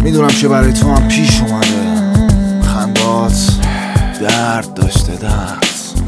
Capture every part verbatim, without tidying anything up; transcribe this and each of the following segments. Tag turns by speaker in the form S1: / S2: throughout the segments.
S1: میدونم که برای تو هم پیش اومده خندات درد داشته درد.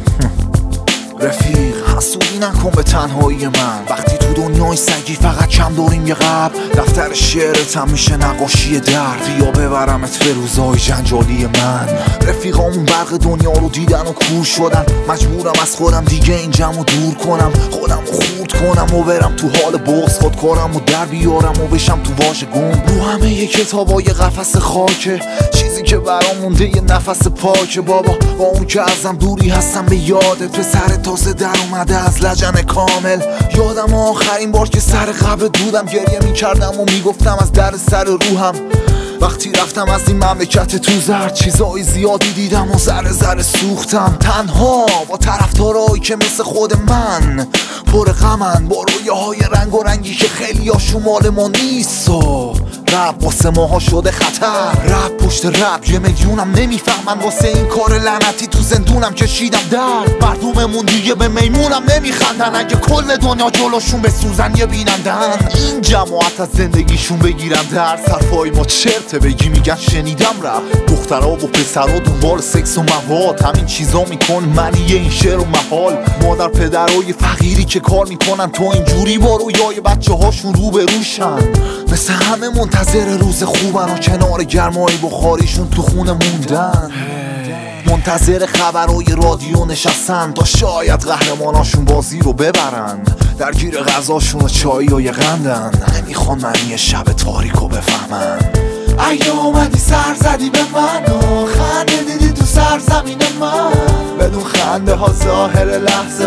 S1: رفیق حسودی نکن به تنهایی من، وقتی تو دنیای سگی فقط کم داریم یه قبر. دفتر شعرتم میشه نقاشی درد، یا ببرمت به روزای جنجالی من. رفیقامون برق دنیا رو دیدن و کور شدن، مجبورم از خودم دیگه این جمع دور کنم، خودم رو خورد کنم و برم تو حال بغض، خود کارم و در بیارم و بشم تو واژه گم. رو همه یه کتابای قفس خاکه، چیزی که برام مونده یه نفس پاکه. بابا با اون که ازم دوری هستم به یادت، پسر تازه در اومده از لجن کامل. یادم آخرین بار که سر قبر دودم گریه میکردم و میگفتم از در سر روحم. وقتی رفتم از این مملکت تو زرد، چیزای زیادی دیدم و ذره ذره سوختم. تنها با طرفدارایی که مثل خود من پر غمن، با رویاهای رنگ و رنگی که خیلی ها شمال ما نیست. و رب واسه ماها شده خطر، رب پشت رب یه میلیونم نمیفهمن. واسه این کار لعنتی تو زندونم کشیدم درد، مردممون دیگه به میمونم نمیخندن. اگه کل دنیا جلوشون به سوزن یه بینندن، این جماعت از زندگیشون بگیرن درد. حرفای ما چرته بگی میگن شنیدم رب، دخترها و پسرها دنبال سکس و مواد، همین چیزا میکن منی این شعر و محال. مادر پدرای فقیری که کار میکنن تو اینجوری با رویای بچه هاشون رو به روشن، مثل همه منتظر روز خوبن و کنار گرمای بخاریشون تو خونه موندن. منتظر خبرهای رادیو نشستن تا شاید قهرماناشون بازی رو ببرن، درگیر غذاشون و چایی و یه قندن، نمیخوان معنی شب تاریکو بفهمن. اگه اومدی سر زدی به من و خنده دیدی تو سرزمین من، بدون خنده ها ظاهر لحظه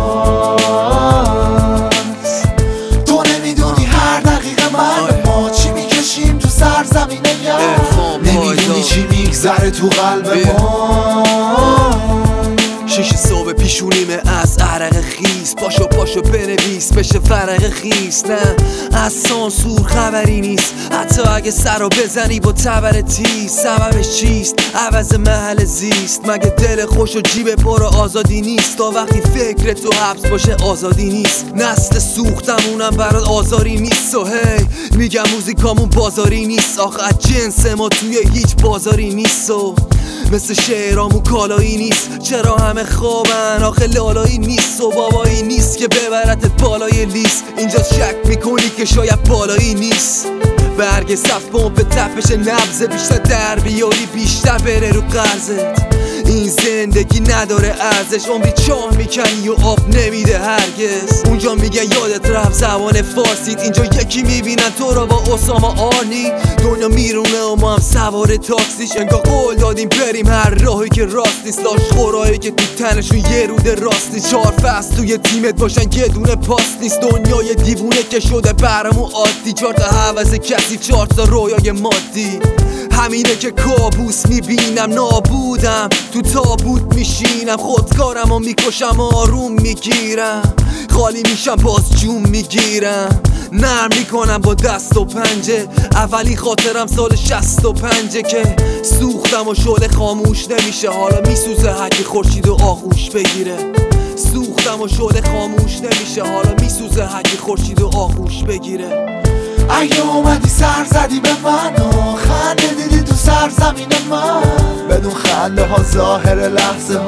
S1: هاست. تو نمیدونی هر دقیقه من ما چی میکشیم تو سرزمینه یم، نمیدونی چی میگذره تو قلب ما.
S2: شیش صبح پیشونیمه از عرق خیس، پاشو پاشو بنویس بشه فرق خیس. نه از سانسور خبری نیست، حتی اگه سر رو بزنی با تبر تیز. سببش چیست؟ عوض محل زیست. مگه دل خوش و جیب پر آزادی نیست؟ تا وقتی فکر تو حبس باشه آزادی نیست. نسل سوختمونم برات آزاری نیست. و هی میگم موزیکامون بازاری نیست، آخه از جنس ما توی هیچ بازاری نیست. و مثل شعرامون کالایی نیست، چرا همه خوابن آخه لالایی نیست. و بابایی نیست که ببرتت بالای لیست، اینجا شک میکنی که شاید بالایی نیست. برگ صف پمپ تپش نبضه، بیشتر در بیاری بیشتر بره رو قرضت. این زندگی نداره ارزش، عمری چاه میکنی و آب نمیده هرگز. اونجا میگن یادت رفت زبان فارسیت، اینجا یکی میبینن تو را با اسامه آرنی. دنیا میرونه و ما هم سوار تاکسیش، انگار قول دادیم بریم هر راهی که راست نیست. لاش خورایی که تو تنشون یه روده راست نیست، چهار فصل توی تیمت باشن یه دونه پاس نیست. دنیای دیوونه که شده برامون عادی، چهار تا حوض کثیف چهار تا رویای مادی. همینه که کابوس میبینم نابودم، تو تابوت میشینم خودکارم و میکشم آروم میگیرم. خالی میشم باز جون میگیرم، نرم میکنم با دست و پنجه. اولی خاطرم سال شست و پنجه که سوختم و شعله خاموش نمیشه، حالا میسوزه هرکی خورشید و آغوش بگیره. سوختم و شعله خاموش نمیشه، حالا میسوزه هرکی خورشید و آغوش بگیره.
S1: اگه اومدی سر زدی به من و خنده دیدی تو سرزمین من، بدون خنده ها ظاهر لحظه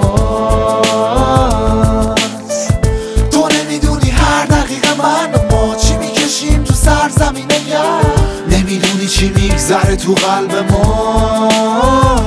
S1: هاست. تو نمیدونی هر دقیقه من و ما چی میکشیم تو سرزمینه یم، نمیدونی چی میگذره تو قلب ما.